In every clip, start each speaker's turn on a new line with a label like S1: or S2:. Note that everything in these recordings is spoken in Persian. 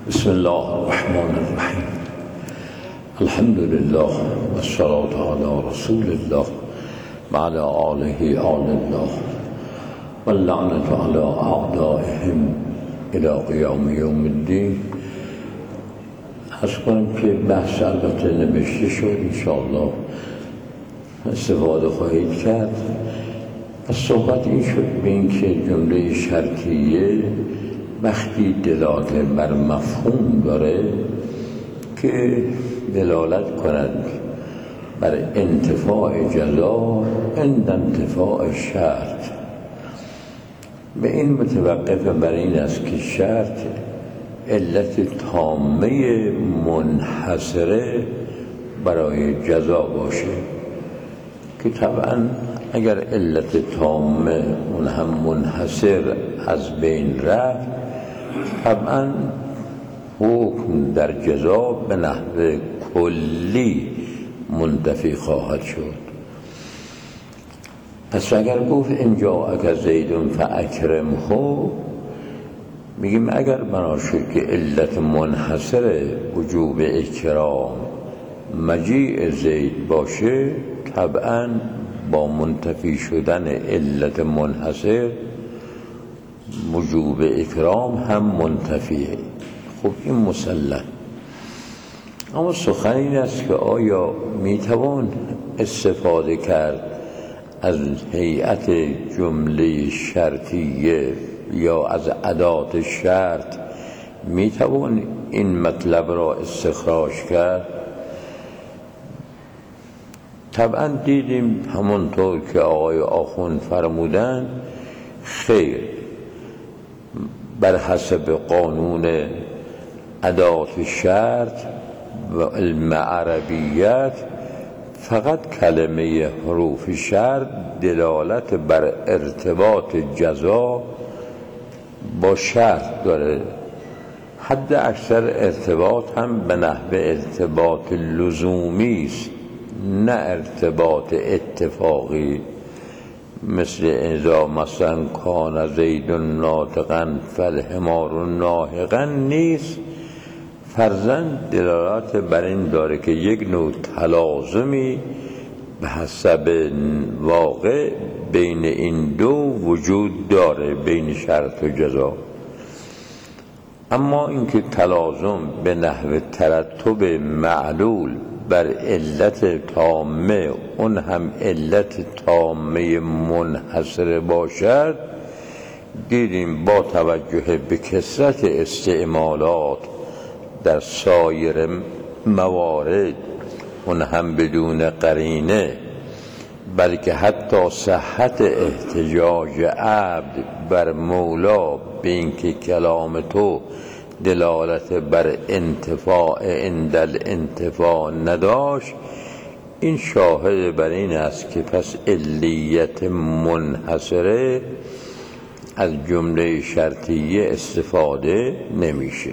S1: بسم الله الرحمن الرحیم. الحمد لله والصلاة على رسول الله وعلى آله آل الله واللعنة على أعدائهم إلى قیام یوم الدین. عرض کنم که بحث البته نوشته شد، انشاءالله استفاده خواهید کرد. از صحبت این شد به این که جمله شرطیه وقتی دلالت بر مفهوم داره که دلالت کند بر انتفاع جزا عند انتفاع شرط، به این متوقف بر این است که شرط علت تامه منحصره برای جزا باشه، که طبعا اگر علت تامه اون هم منحصر از بین رفت، طبعا حکم در جزا به نحو کلی منتفی خواهد شد. پس اگر گفت ان جاءک زید فاکرمه، میگیم اگر بنا شد که علت منحصر وجوب اکرام مجیء زید باشه، طبعا با منتفی شدن علت منحصر وجوب اکرام هم منتفیه. خب این مسلم. اما سخن این است که آیا میتوان استفاده کرد از هیئت جمله شرطیه یا از ادات شرط، میتوان این مطلب را استخراج کرد؟ طبعا دیدیم همونطور که آقای آخوند فرمودن، خیر، بر حسب قانون ادات شرط و علم عربیت فقط کلمه حروف شرط دلالت بر ارتباط جزا با شرط داره. حد اکثر ارتباط هم به نحو ارتباط لزومی است، نه ارتباط اتفاقی، مثل اذا مثلا کان زید ناطقا فالحمار ناهقا نیست. فرضاً دلالت بر این داره که یک نوع تلازمی به حسب واقع بین این دو وجود داره، بین شرط و جزا. اما اینکه تلازم به نحو ترتب معلول بر علت تامه، اون هم علت تامه منحصر باشد، دیدیم با توجه به کثرت استعمالات در سایر موارد، اون هم بدون قرینه، بلکه حتی صحت احتجاج عبد بر مولا به اینکه کلام تو دلالت بر انتفاع عند الانتفاع نداشت، این شاهد بر این است که پس علیت منحصره از جمله شرطیه استفاده نمیشه.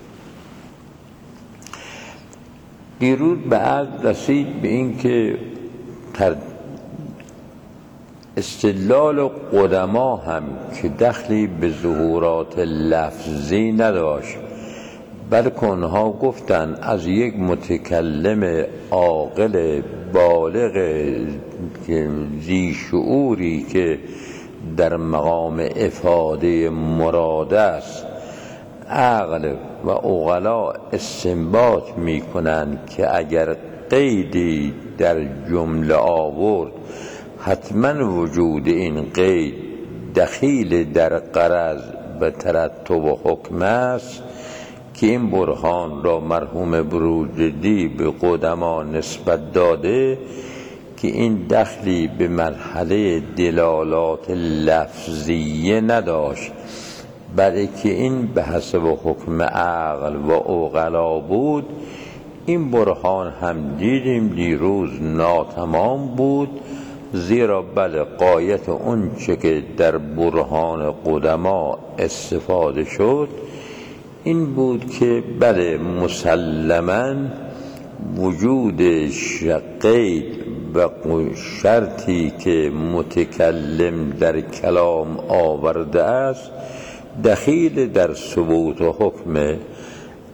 S1: دیروز بعد رسید به این که استدلال قدما هم که دخلی به ظهورات لفظی نداشت، بلکه اونها گفتن از یک متکلم عاقل بالغ ذی شعوری که در مقام افاده مراد است، عقل و عقلا استنباط می کنند که اگر قیدی در جمله آورد، حتما وجود این قید دخیل در غرض و ترتب و حکم است، که این برهان را مرحوم بروجردی به قدما نسبت داده که این دخلی به مرحله دلالات لفظیه نداشت، بلکه این به حسب حکم عقل و عقلا بود. این برهان هم دیدیم دیروز ناتمام بود، زیرا بله غایت اون چه که در برهان قدما استفاده شد این بود که بله مسلماً وجود قید و شرطی که متکلم در کلام آورده است دخیل در ثبوت و حکم،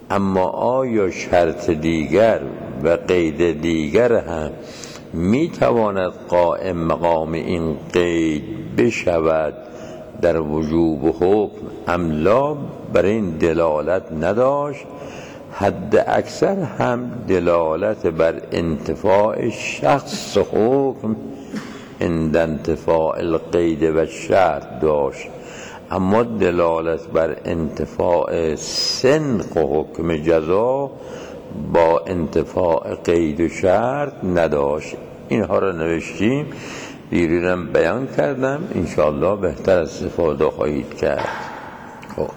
S1: اما آیا شرط دیگر و قید دیگر هم می تواند قائم مقام این قید بشود در وجوب و حکم ام لا؟ بر این دلالت نداشت. حد اکثر هم دلالت بر انتفاع شخص حکم عند انتفاع القید و شرط داشت، اما دلالت بر انتفاع سنخ و حکم جزا با انتفاع قید و شرط نداشت. اینها را نوشتیم، دیروزم بیان کردم، انشاءالله بهتر استفاده خواهید کرد. خب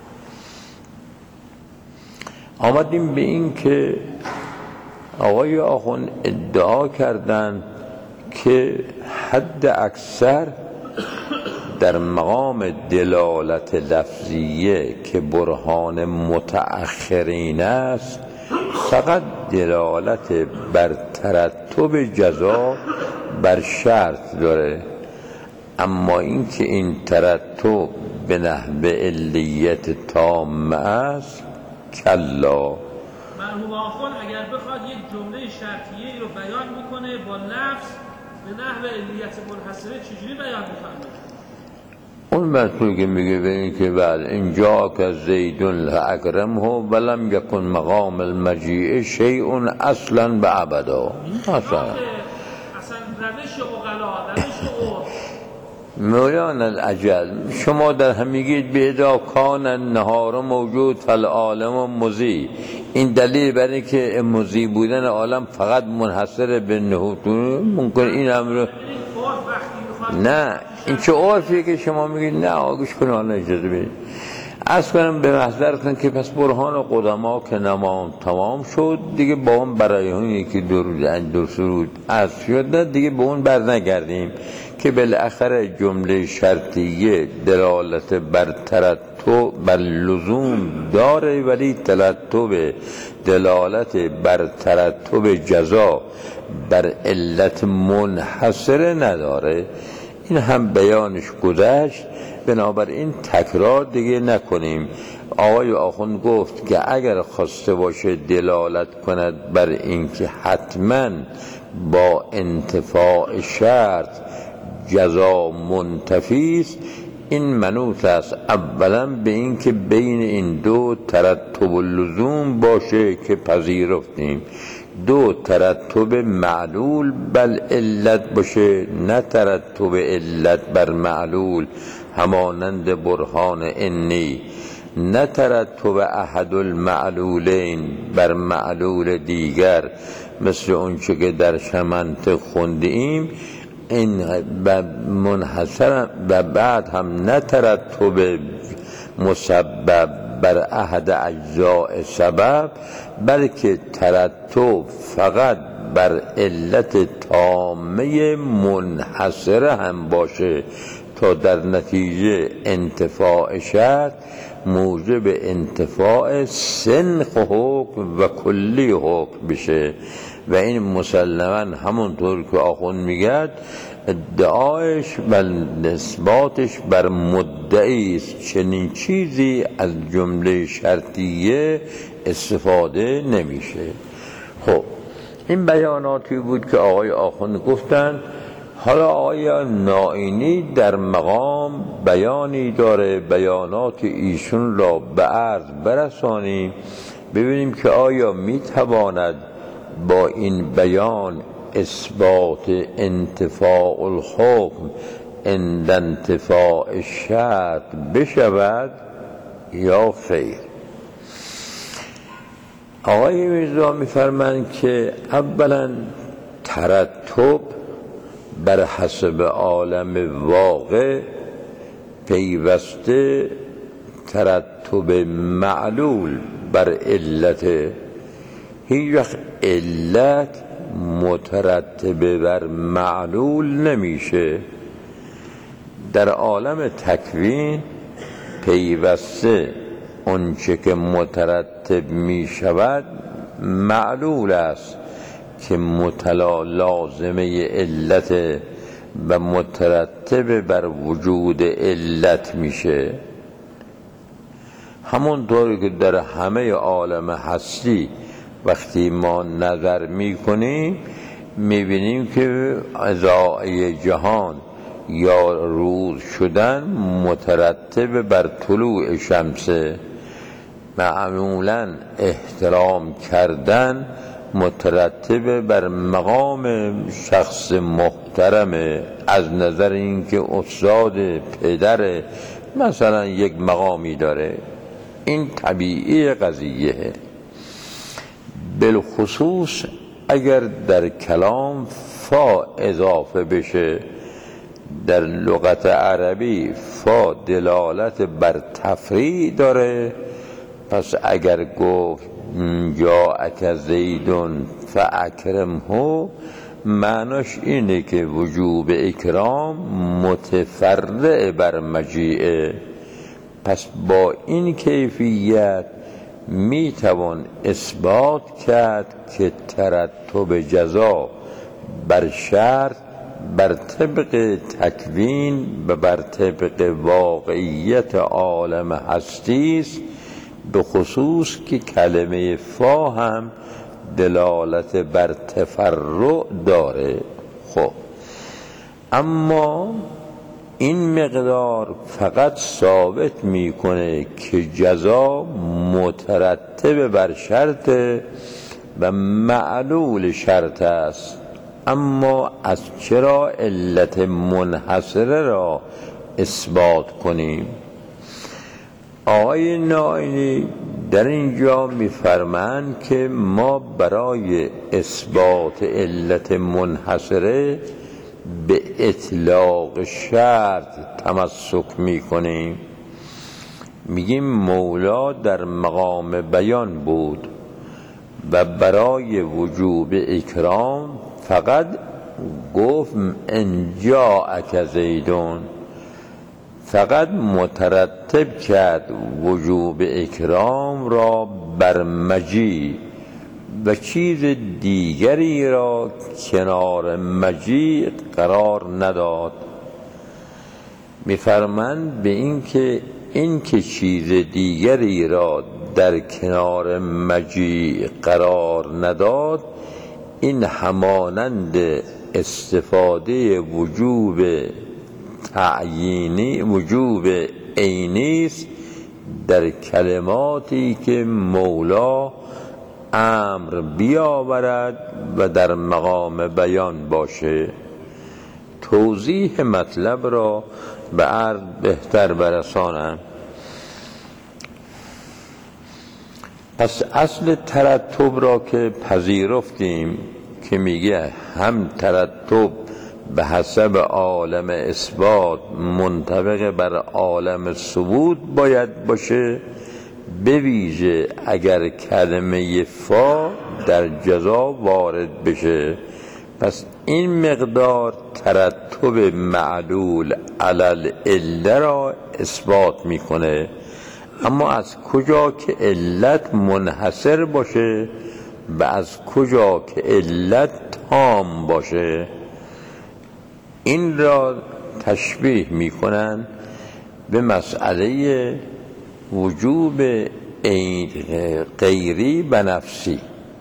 S1: آمدیم به این که آقای آخوند ادعا کردند که حد اکثر در مقام دلالت لفظیه که برهان متأخرین است فقط دلالت بر ترتب جزا بر شرط داره، اما این که این ترتب به نحو علیت تام است کلا.
S2: مرحوم آخوند اگر بخواد یک جمله شرطیه رو بیان میکنه با لفظ به نحو علیت منحصره چجوری بیان میفرمه؟
S1: اون مطلوب که میگه به این که بله اینجا که زیدون لأکرمه ولم یکن مقام المجیع شیء اصلا به ابدا.
S2: اصلا روش اغلا، روش عرف
S1: مولانا العجل شما در هم میگید بیدا کان النهار موجود فالعالم مضی، این دلیل بر این که مضی بودن عالم فقط منحصر به نهوت ممکن این امر نه، این چه عرفیه که شما میگید نه آگوش کنه حالا اجازه بدید از کنم به محضرتون که پس برهان قدما که نمام تمام شد دیگه با اون برایهانی که در سرود از شد دیگه به اون بر نگردیم که بالاخره جمله شرطیه دلالت بر ترتب بر لزوم داره ولی ترتب دلالت بر ترتب جزا بر علت منحصره نداره. این هم بیانش گذشت، بنابراین تکرار دیگه نکنیم. آقای آخوند گفت که اگر خواسته باشه دلالت کند بر اینکه حتما با انتفاع شرط جزا منتفی است، این منوط است اولا به این که بین این دو ترتب اللزوم باشه که پذیرفتیم، دو ترتب معلول بر علت باشه نه ترتب علت بر معلول همانند برهان انی، نه ترتب احد المعلولین بر معلول دیگر مثل اونچه که در شمنطق خوندیم، این منحصر و بعد هم نه ترتب مسبب بر احد اجزاء سبب بلکه ترتب فقط بر علت تامه منحصره هم باشه تا در نتیجه انتفاع شرط موجب انتفاع سنخ حکم و کلی حکم بشه و این مسلماً همونطور که آخوند میگه ادعایش و نسباتش بر مدعی است، چنین چیزی از جمله شرطیه استفاده نمیشه. خب این بیاناتی بود که آقای آخوند گفتن. حالا آقای نائینی در مقام بیانی داره، بیانات ایشون را به عرض برسانیم ببینیم که آیا میتواند با این بیان اثبات انتفاع الحکم عند انتفاع شرط بشود یا خیر. آقای میرزا میفرمایند که اولا ترتب بر حسب عالم واقع پیوسته ترتب معلول بر علت، هیچ وقت علت مترتب بر معلول نمیشه. در عالم تکوین پیوسته اونچه که مترتب می شود معلول است که لازمه علت و مترتب بر وجود علت میشه. همونطوری که در همه عالم هستی وقتی ما نظر میکنیم میبینیم که اضاءه جهان یا روز شدن مترتب بر طلوع شمسه، معمولا احترام کردن مترتب بر مقام شخص محترمه، از نظر اینکه استاد پدر مثلا یک مقامی داره. این طبیعی قضیه. بالخصوص اگر در کلام فا اضافه بشه، در لغت عربی فا دلالت بر تفریع داره. پس اگر گفت جاءک زیدون فاکرمه، معناش اینه که وجوب اکرام متفرع بر مجیعه. پس با این کیفیت میتوان اثبات کرد که ترتب جزا بر شرط بر طبق تکوین و بر طبق واقعیت عالم هستی است، به خصوص که کلمه فا هم دلالت بر تفرع داره. خب اما این مقدار فقط ثابت میکنه که جزا مترتب بر شرط و معلول شرط است. اما از چرا علت منحصره را اثبات کنیم؟ آقای نائینی در اینجا میفرمایند که ما برای اثبات علت منحصره به اطلاق شرط تمسک میکنیم. میگیم مولا در مقام بیان بود و برای وجوب اکرام فقط گفت ان جاءک زیدون، فقط مترتب کرد وجوب اکرام را بر مجیع و چیز دیگری را کنار مجیع قرار نداد. میفرمند به این که چیز دیگری را در کنار مجیع قرار نداد، این همانند استفاده وجوب تعیینی، وجوب عینی است در کلماتی که مولا امر بیاورد و در مقام بیان باشه. توضیح مطلب را به عرض بهتر برسانم. پس اصل ترتب را که پذیرفتیم که میگه هم ترتب به حسب عالم اثبات منطبق بر عالم ثبوت باید باشه، به ویژه اگر کلمه فا در جزا وارد بشه. پس این مقدار ترتب معلول علل عله را اثبات میکنه. اما از کجا که علت منحصر باشه و از کجا که علت تام باشه، این را تشبیه میکنن به مسئله وجوب غیری و نفسی.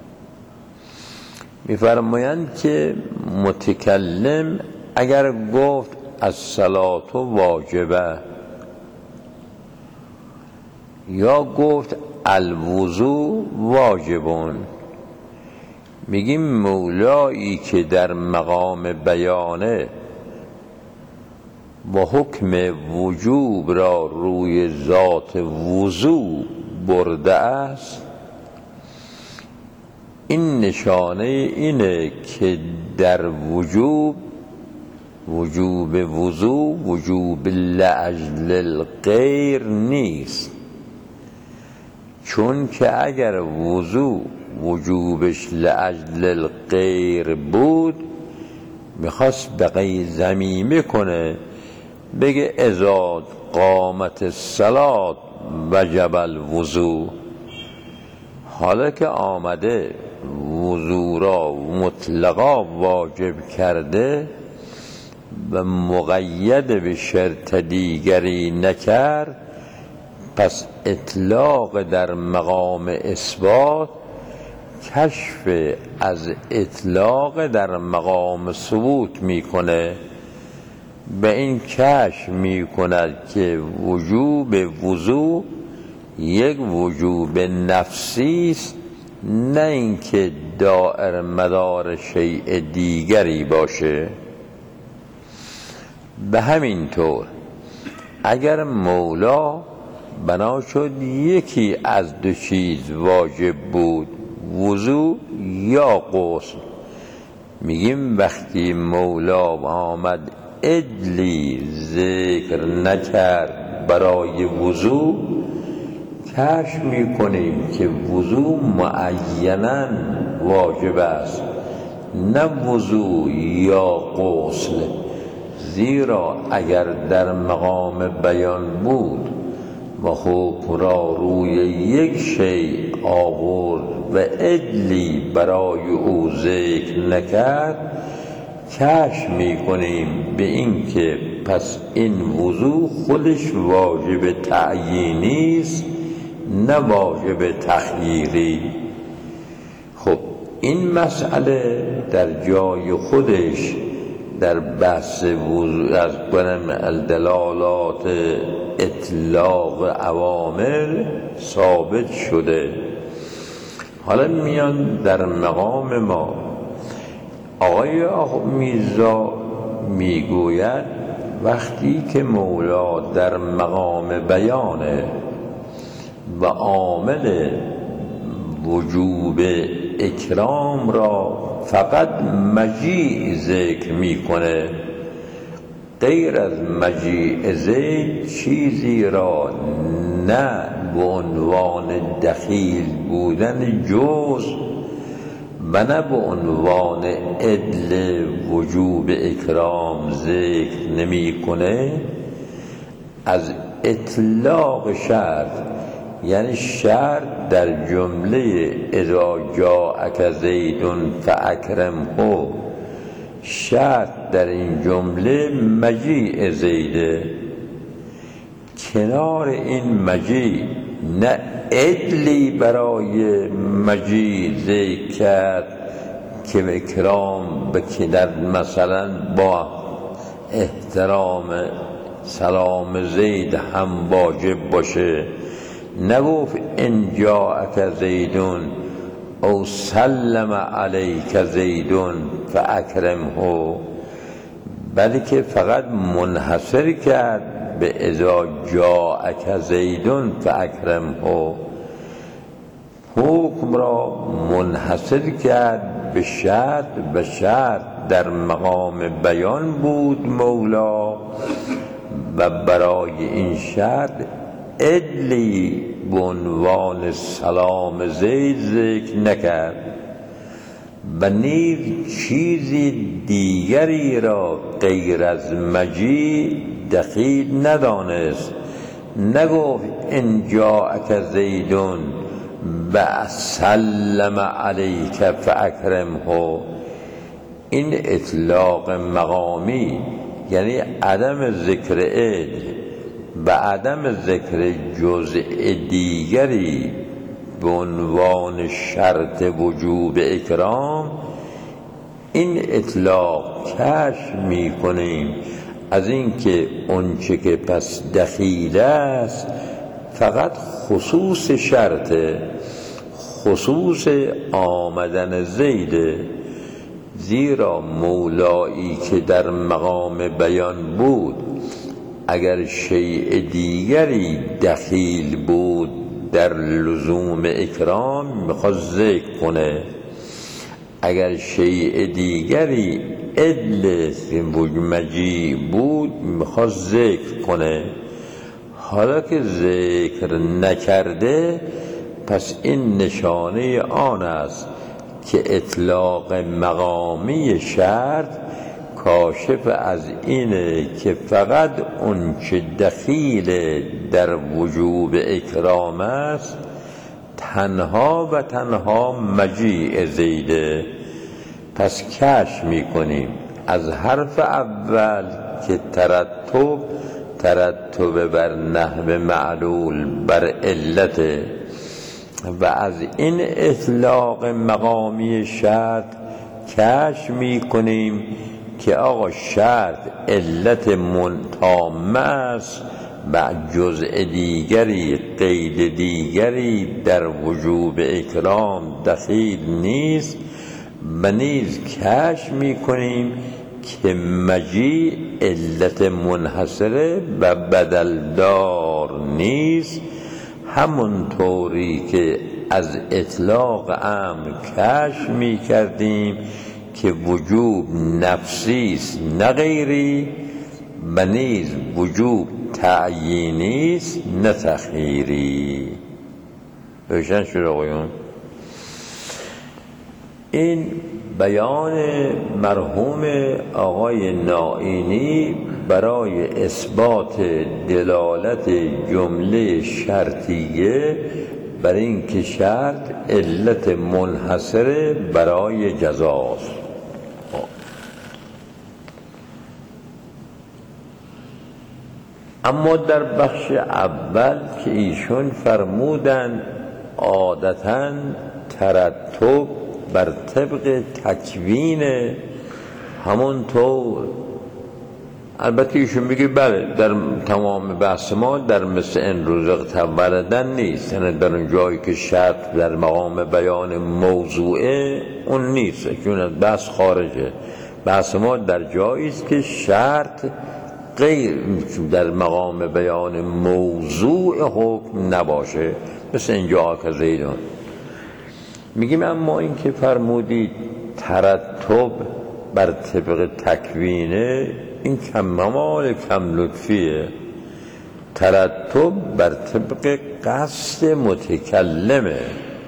S1: میفرمایند که متکلم اگر گفت الصلاة واجبه یا گفت الوضوء واجبون، میگیم مولایی که در مقام بیانه و حکم وجوب را روی ذات وضوع برده است، این نشانه اینه که در وجوب وضوع وجوب لاجل الغیر نیست. چون که اگر وضوع وجوبش لاجل الغیر بود، میخواست به غیر ضمیمه کنه، بگه اذا قامت الصلاة وجب الوضوء. حالا که آمده وضوء را مطلقا واجب کرده و مقید به شرط دیگری نکرد، پس اطلاق در مقام اثبات کشف از اطلاق در مقام ثبوت میکنه. به این کشف میکند که وجوب وضو یک وجوب نفسی است، نه اینکه دائر مدار شیء دیگری باشه. به همین طور اگر مولا بنا شد یکی از دو چیز واجب بود، وضو یا غسل، میگیم وقتی مولا آمد عدلی ذکر نکرد برای وضو، کشف میکنیم که وضو معیناً واجب است، نه وضو یا غسل. زیرا اگر در مقام بیان بود و حکم را روی یک شیء آورد و عدلی برای او ذکر نکرد، کشف میکنیم به این که پس این وضو خودش واجب تعیینی است، نه واجب تخییری. خب این مسئله در جای خودش در بحث وضو از دلالات اطلاق اوامر ثابت شده. حالا میان در مقام ما آقای میرزا میگوید وقتی که مولا در مقام بیانه و عامل وجوب اکرام را فقط مجیء ذکر میکنه، غیر از مجیء ذکر چیزی را نه به عنوان دخیل بودن جز و نه به عنوان عدل وجوب اکرام ذکر نمیکنه، از اطلاق شرط، یعنی شرط در جمله اذا جاءک زید فاکرمه، شرط در این جمله مجیء زیده. کنار این مجیء نه عدلی برای مجیء ذکر کرد که اکرام بکند، مثلا با احترام سلام زید هم واجب باشه. نگفت ان جاءک زیدون او سلم علیک زیدون فاکرمه، بلکه فقط منحصر کرد به اذا جاءک زیدون فاکرمه، حکم را منحصر کرد به شرط. به شرط در مقام بیان بود مولا و برای این شرط عدلی به عنوان سلام زید ذکر نکرد و نیز چیزی دیگری را غیر از مجیء دخیل ندانست. نگفت ان جاءک زیدون و سلم علیک فاکرمه. این اطلاق مقامی یعنی عدم ذکر عدل و عدم ذکر جزء دیگری به عنوان شرط وجوب اکرام. این اطلاق کشف می کنیم از اینکه اونچه که پس دخیل است فقط خصوص شرطه، خصوص آمدن زیده. زیرا مولایی که در مقام بیان بود اگر شیء دیگری دخیل بود در لزوم اکرام میخواست ذکر کنه، اگر شیء دیگری عدل مجیء بود میخواست ذکر کنه. حالا که ذکر نکرده پس این نشانه آن است که اطلاق مقامی شرط کاشف از اینه که فقط اون چه دخیل در وجوب اکرام است تنها و تنها مجیء زیده. پس کشف میکنیم از حرف اول که ترتب ترتب بر نحو معلول بر علت و از این اطلاق مقامی شرط کشف می کنیم که آقا شرط علت تامه است و جزء دیگری قید دیگری در وجوب اکرام دخیل نیست و نیز کشف می کنیم که مجیء علت منحصره و بدلدار نیست، همونطوری که از اطلاق امر کشف می کردیم که وجوب نفسی است نه غیری و نیز وجوب تعیینی است نه تخییری. روشن شد آقایون؟ این بیان مرحوم آقای نائینی برای اثبات دلالت جمله شرطیه بر این که شرط علت منحصره برای جزاست. اما در بخش اول که ایشون فرمودن عادتاً ترتب بر طبق تکوین همونطور، البته ایشون میگه بله در تمام بحث ما در مثل این رزق تولدن نیست، یعنی در اون جایی که شرط در مقام بیان موضوعه اون نیست، چون از بحث خارجه. بحث ما در جایی است که شرط غیر در مقام بیان موضوع حکم نباشه، مثل اینجا که زیدون میگیم. اما این که فرمودید ترتب بر طبق تکوینه، این کمال کم لطفیه. ترتب بر طبق قصد متکلمه.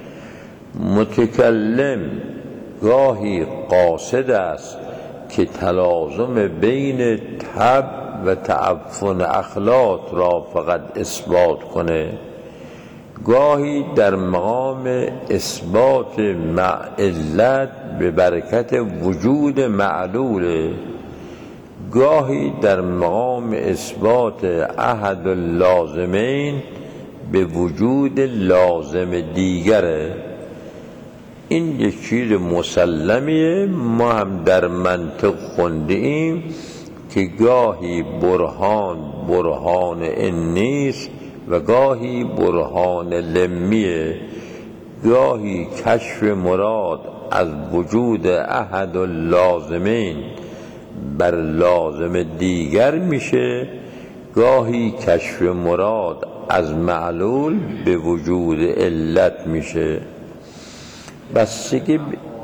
S1: متکلم گاهی قاصد است که تلازم بین تب و تعفن اخلاط را فقط اثبات کنه، گاهی در مقام اثبات علت به برکت وجود معلوله، گاهی در مقام اثبات احد اللازمین به وجود لازم دیگره. این یک چیز مسلمیه، ما هم در منطق خوندیم که گاهی برهان این نیست و گاهی برهان لمیه، گاهی کشف مراد از وجود احد اللازمین بر لازم دیگر میشه، گاهی کشف مراد از معلول به وجود علت میشه. بستگی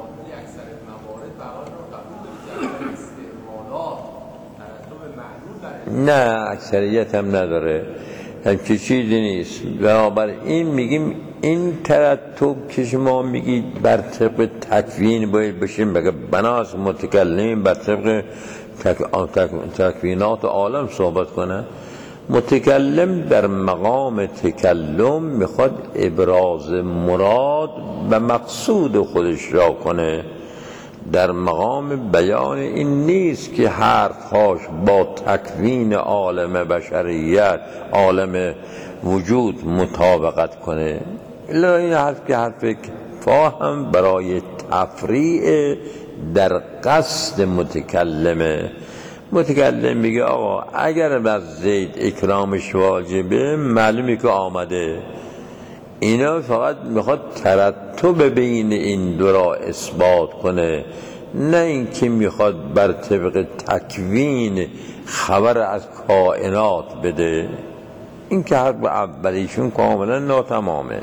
S1: نه اکثریت هم نداره، همچه چیزی نیست. بنابراین میگیم این ترتب که شما میگید بر طبق تکوین باید بشیم، بگه بناس متکلم بر طبق تکوینات عالم صحبت کنه. متکلم در مقام تکلم میخواد ابراز مراد و مقصود خودش را کنه، در مقام بیان این نیست که حرفهاش با تکوین عالم بشریت، عالم وجود مطابقت کنه. الا این حرف که حرف فاهم برای تفریع در قصد متکلمه. متکلم میگه آقا اگر از زید اکرامش واجبه، معلومه که آمده. اینا فقط میخواد ترتب بین این دو را اثبات کنه، نه اینکه میخواد بر طبق تکوین خبر از کائنات بده. این که حرف اولیشون کاملا ناتمامه.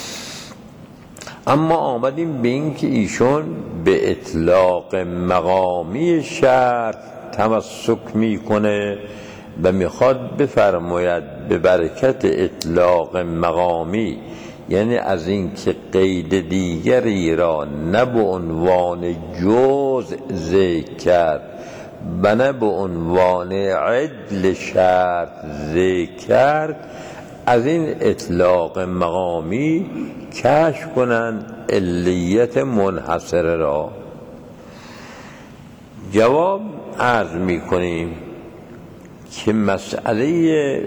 S1: اما آمدیم به این که ایشون به اطلاق مقامی شرط تمسک میکنه و میخواد بفرماید به برکت اطلاق مقامی، یعنی از این که قید دیگری را نه به عنوان جزء ذکر کرد و نه به عنوان عدل شرط ذکر کرد، از این اطلاق مقامی کشف کنند علیت منحصره را. جواب عرض می کنیم که مسئله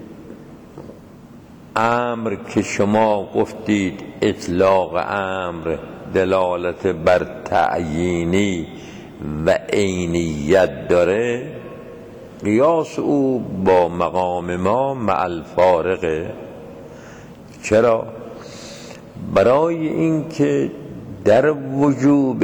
S1: امر که شما گفتید اطلاق امر دلالت بر تعیینی و عینیت داره، قیاس او با مقام ما مع الفارقه. چرا؟ برای اینکه در وجوب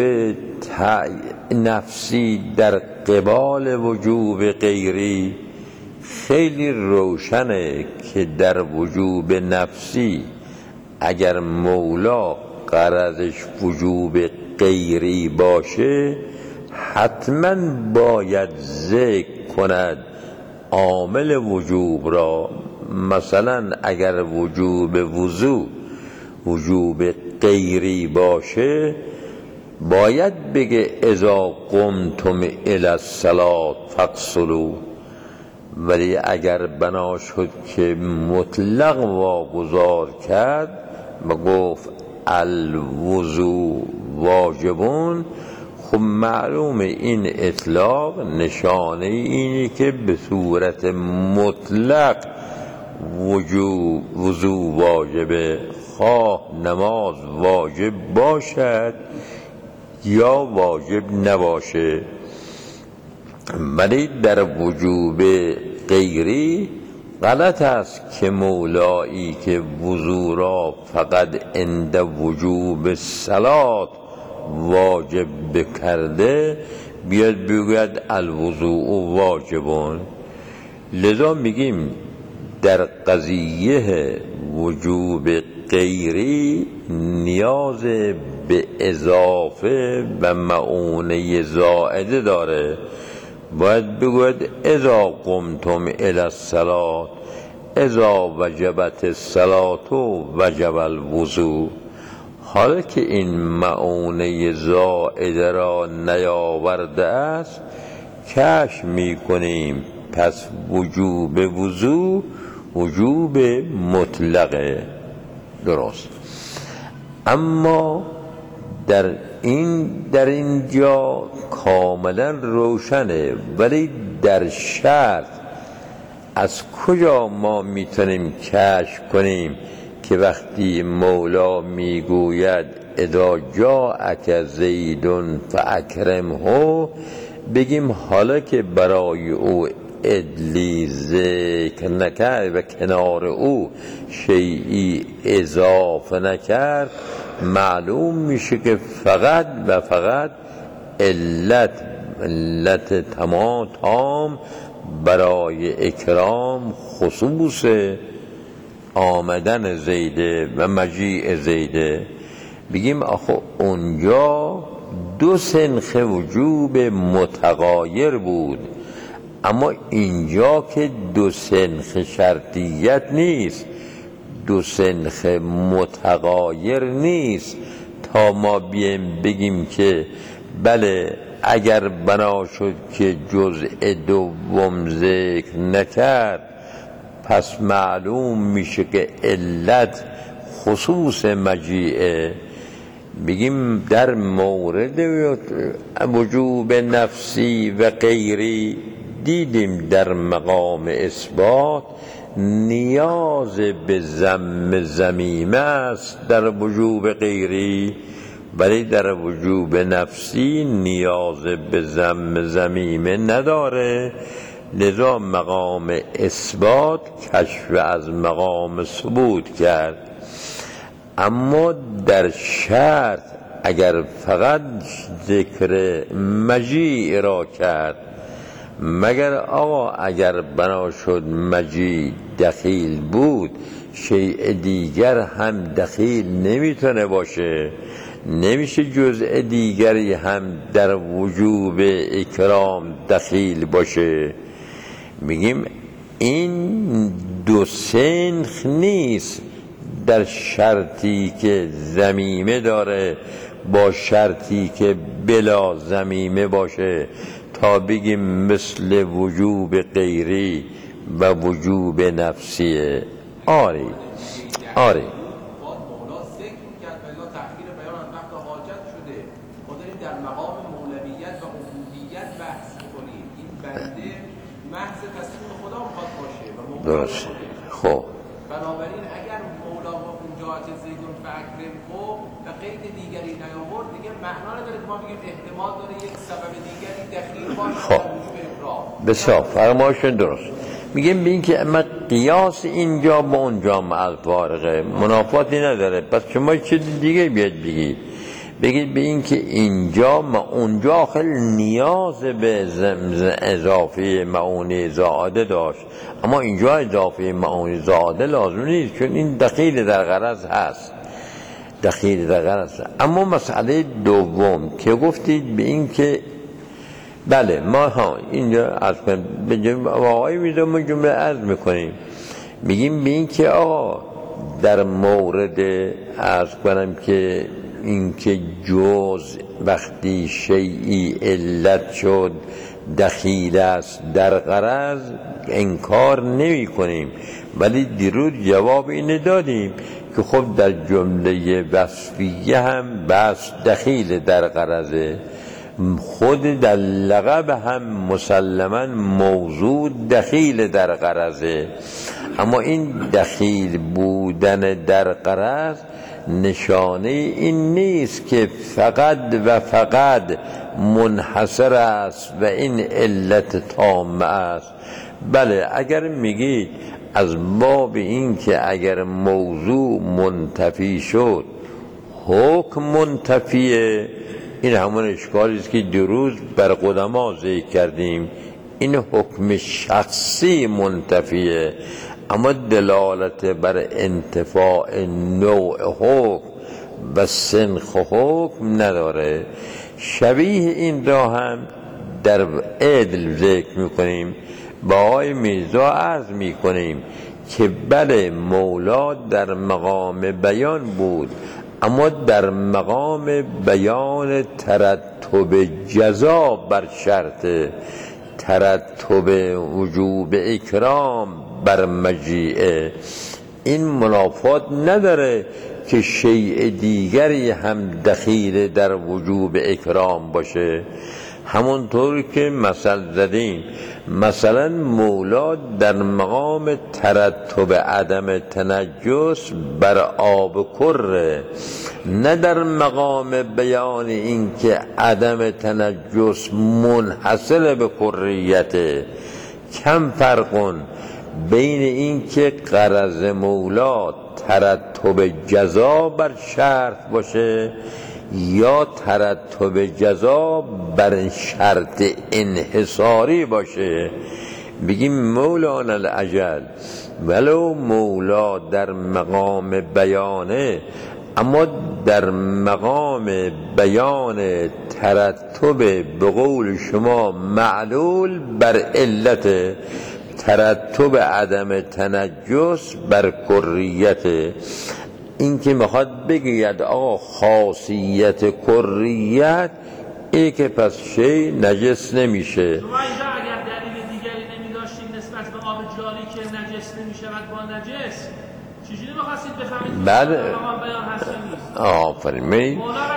S1: نفسی در قبال وجوب غیری خیلی روشنه که در وجوب نفسی اگر مولا غرضش وجوب غیری باشه حتما باید ذکر کند عامل وجوب را. مثلا اگر وجوب وضو وجوب غیری باشه باید بگه اذا قمتم الی الصلاة فاغسلوا، ولی اگر بنا شد که مطلق واگذار کرد و گفت الوضو واجبون، خب معلوم این اطلاق نشانه اینی که به صورت مطلق وضو واجبه، خواه نماز واجب باشد یا واجب نباشه. ولی در وجوب غیری غلط است که مولایی که وضو را فقط عند وجوب صلات واجب بکرده بیاد بگوید الوضوء واجبون. لذا میگیم در قضیه وجوب غیری نیاز به اضافه و معونه زائده داره. باید بگوید اذا قمتم الی الصلاة اذا وجبت الصلاة وجب الوضوء. حالا که این معونه زائده را نیاورده است کشف میکنیم پس وجوب وضو وجوب مطلقه. درست. اما در اینجا کاملا روشنه، ولی در شرط از کجا ما میتونیم کشف کنیم که وقتی مولا میگوید اذا جاءک زید فاکرمه بگیم حالا که برای او ادلی ذکر نکرد و کنار او شیئی اضافه نکرد معلوم میشه که فقط و فقط علت تام برای اکرام خصوص آمدن زیده و مجیء زیده. بگیم آخه اونجا دو سنخ وجوب متغایر بود، اما اینجا که دو سنخ شرطیت نیست، دو سنخ متغایر نیست تا ما بیم بگیم که بله اگر بنا شد که جزء دوم ذکر نکرد پس معلوم میشه که علت خصوص مجیعه. بگیم در مورد وجوب نفسی و غیری دیدیم در مقام اثبات نیاز به ضم ضمیمه است در وجوب غیری، ولی در وجوب نفسی نیاز به ضم ضمیمه نداره. لذا مقام اثبات کشف از مقام ثبوت کرد. اما در شرط اگر فقط ذکر مجیء را کرد، مگر آقا اگر بنا شد مجیء دخیل بود شیء دیگر هم دخیل نمیتونه باشه، نمیشه جزء دیگری هم در وجوب اکرام دخیل باشه. میگیم این دو سنخ نیست در شرطی که ضمیمه داره با شرطی که بلا ضمیمه باشه تا بگیم مثل وجوب غیری و وجوب نفسیه. آری
S3: در مقام مولویت و عبودیت بحث کنیم. این بنده محض تصمیم
S1: درست. خب
S3: بنابراین اگر مولا با اونجا چه زیدون فاکرم خب و قید دیگری نیاورد دیگه معنا نداره که ما بگیم احتمال داره یک سبب دیگری دخیل باشه
S1: خب.
S3: در وجوب اکراه.
S1: بسیار فرمایشون درست. میگیم به این که اما قیاس اینجا با اونجا الفارقه منافاتی نداره، پس شما چیز دیگه بیاد بگید به این که اینجا ما اونجا خیلی نیاز به اضافه معونی زائده داشت، اما اینجا اضافه معونی زائده لازم نیست چون این دخیل در غرض هست، دخیل در غرض هست. اما مسئله دوم که گفتید به این که بله ما اینجا از به آقای میزم جمله عرض میکنیم، میگیم به این که آقا در مورد عرض کنم که این که جز وقتی شیئی علت شد دخیل است در غرض انکار نمی کنیم، ولی دیروز جواب اینه دادیم که خب در جمله وصفیه هم بس دخیل در غرضه، خود در لقب هم مسلما موضوع دخیل در غرضه، اما این دخیل بودن در غرض نشانه این نیست که فقط و فقط منحصر است و این علت تامه است. بله اگر میگید از باب این که اگر موضوع منتفی شد حکم منتفیه، این همون اشکالی است که دیروز بر قدما ذکر کردیم، این حکم شخصی منتفیه، اما دلالت بر انتفاع نوع حکم و سنخ حکم نداره. شبیه این را هم در عدل ذکر میکنیم، با آقای میرزا عرض میکنیم که بله مولا در مقام بیان بود، اما در مقام بیان ترتب جزا بر شرط ترتب وجوب اکرام بر مجیعه، این منافات نداره که شیء دیگری هم دخیل در وجوب اکرام باشه. همونطور که مثل زدیم، مثلا مولا در مقام ترتب عدم تنجس بر آب کره، نه در مقام بیان این که عدم تنجس منحصر به کریته. کم فرقون بین این که غرض مولا ترتب جزا بر شرط باشه یا ترتب جزا بر شرط انحصاری باشه. بگیم مولانا العجل ولو مولا در مقام بیانه، اما در مقام بیان ترتب به قول شما معلول بر علت ترتب عدم تنجس بر کریت. این که میخواد بگید آقا خاصیت کریت ای که پس شی نجس نمیشه.
S2: شما اینجا اگر دلیل دیگری نمیداشتید نسبت به آب جاری که نجس نمیشود با نجس، چجوری میخواستید بفهمید
S1: بله
S2: مقام بیان هست یا نیست؟
S1: آفرین.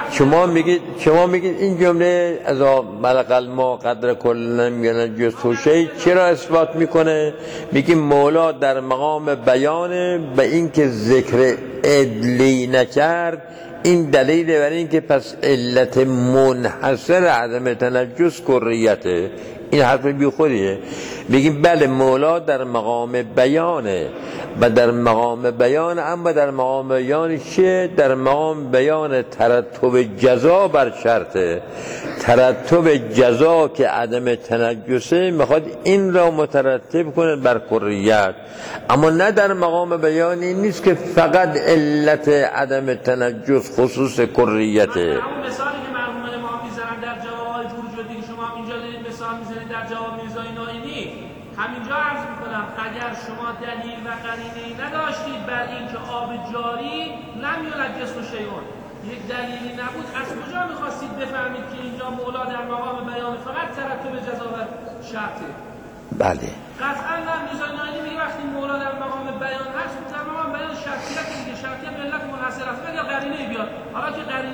S1: شما میگید این جمله از بلغ الماء قدر کل نجس شی چرا اثبات میکنه؟ میگیم مولا در مقام بیان به این که ذکر عدلی نکرد، این دلیل بر این که پس علت منحصر عدم تنجس کریته. این حرف بی خودیه. بگیم بله مولا در مقام بیانه و در مقام بیان، اما در مقام بیان چیه؟ در مقام بیان ترتب جزا بر شرطه. ترتب جزا که عدم تنجسه میخواد این را مترتب کنه بر کریت، اما نه در مقام بیانی نیست که فقط علت عدم تنجس خصوص کریته.
S2: همون مثالی که مرحوم ما میزنن در جواب‌های جوجودی که شما اینجا دارید مثال میزنید در جواب میرزای نائینی، همینجا عرض میکنم اگر شما دلیل و قرینه‌ای نداشتید بر این که آب جاری لم یلجس شیئون، یک دلیلی نبود، از کجا میخواستید بفهمید که اینجا مولا در مقام بیان فقط ترتب جزا و شرطه؟
S1: بله
S2: قطعا نه. میرزای نائینی میگه وقتی مولا در مقام بیان هست در مقام بیان شرطیت دیگه، شرطیت علت منحصر است یا قرینه‌ای بیاد. حالا که قرینه‌ای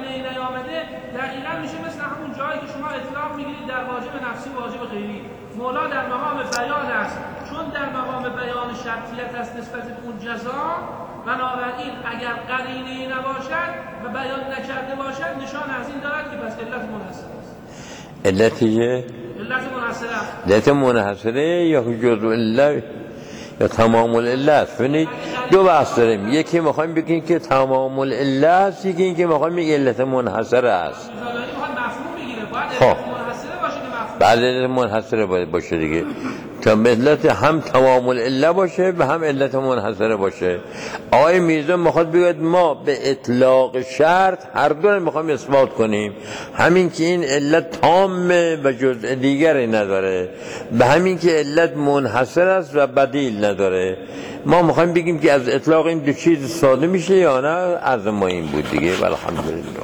S2: آمده دقیقا میشه مثل همون جایی که شما اطلاق میگیرید در واجب نفسی و واجب غیری. مولا در مقام بیان است، چون در مقام بیان شرطیت است نسبت به اون جزا، بنابراین اگر قرینه نباشد و بیان نکرده باشد نشان از این دارد که پس علت منحصر است.
S1: علتیه؟
S2: علت منحصره است.
S1: علت منحصره یا جزء علت یا تمام العلت. ببینید دو بحث داریم، یکی میخوایم بگیم که تمام العلت، یکی این که میخوایم بگیم علت منحصره است. خب بعد علت منحصره باید باشه دیگه، تا علت هم تمام العلت باشه و هم علت منحصره باشه. آقای میرزا میخواد بگوید ما به اطلاق شرط هر دو رو میخوایم اثبات کنیم، همین که این علت تامه و جزء دیگری نداره، به همین که علت منحصر است و بدیل نداره. ما میخوایم بگیم که از اطلاق این دو چیز ساده میشه یا نه. از ما این بود دیگه. الحمدلله.